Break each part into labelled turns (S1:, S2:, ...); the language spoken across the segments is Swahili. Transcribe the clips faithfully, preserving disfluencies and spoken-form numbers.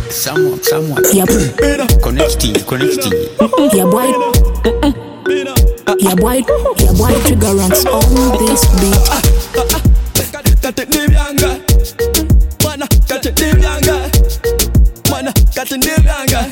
S1: Someone, someone.
S2: Yep.
S1: Connecting, connecting.
S2: Yeah, boy. Yeah, boy. Yeah, boy. Trigger ranks on this beat.
S3: Kate nivyanga, mana kate nivyanga, mana kate nivyanga,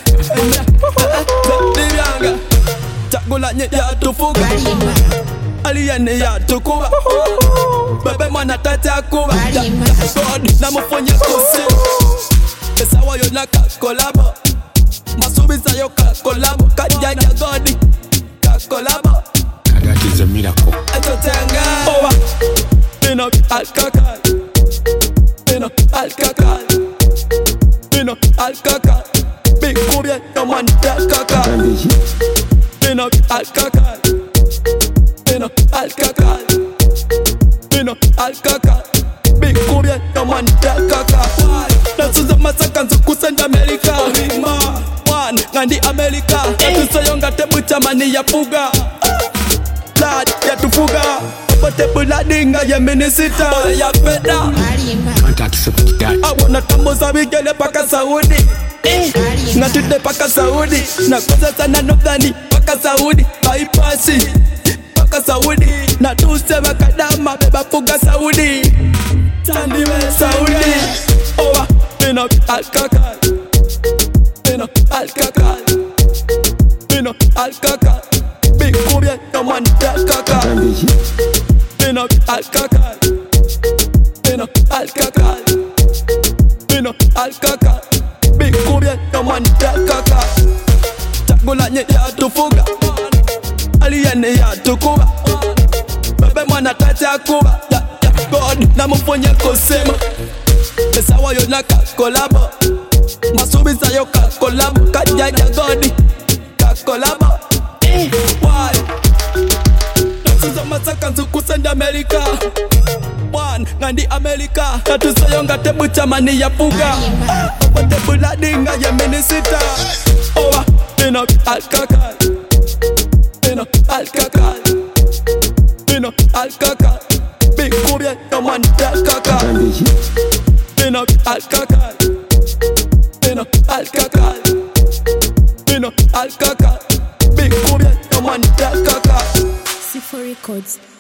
S3: nivyanga. Chakula nye ya tufuga, aliyene ya tukuba. Bebe mana tate akuba, God na mufonye kusi. Esa wayo na kakolabo, masubisa yo kakolabo. Kajanya God, kakolabo.
S1: That is a miracle.
S3: Eto tenga, owa. Been up alcohol, been up alcohol, been up alcohol. Big Kubian, no man alcohol. Been up alcohol, been up alcohol, been up alcohol. Big Kubian, no man alcohol. Nasuza masaka nzukusenda America. One, ngandi America. Natusayonga tebu chamani ya fuga. Lad ya tufuga. Pote buladinga ya minisita ya feda.
S1: Can't accept that.
S3: I wanna tamboza bigele paka Saudi. Ngatude paka Saudi. Na koza sana nodhani paka Saudi. Haipasi paka Saudi. Na tusema kadama beba fuga Saudi. Tandiwe Saudi. Owa bino alcohol, bino alcohol, bino alcohol. Big Kubian, no man alcohol. Been up alcohol, been up alcohol, been up alcohol. Big Kubian, no man alcohol. Chakula nye ya tufuga, aliyene ya tukuba. Bebe mana tate akuba. God na mufonye kusema. Esa wayo na kakolabo, masubisa yo kakolabo. Kajanya God, kakolabo. Why? Nasuza masaka nzukusenda America. One, ngandi America. Natusayonga tebu chamani ya fuga. Pote buladinga ya minisita. Owa, bino alcohol, bino alcohol, bino alcohol. Big Kubian, no man alcohol. Bino alcohol, bino alcohol, bino alcohol. Big Kubian, no man alcohol.
S2: C four Records.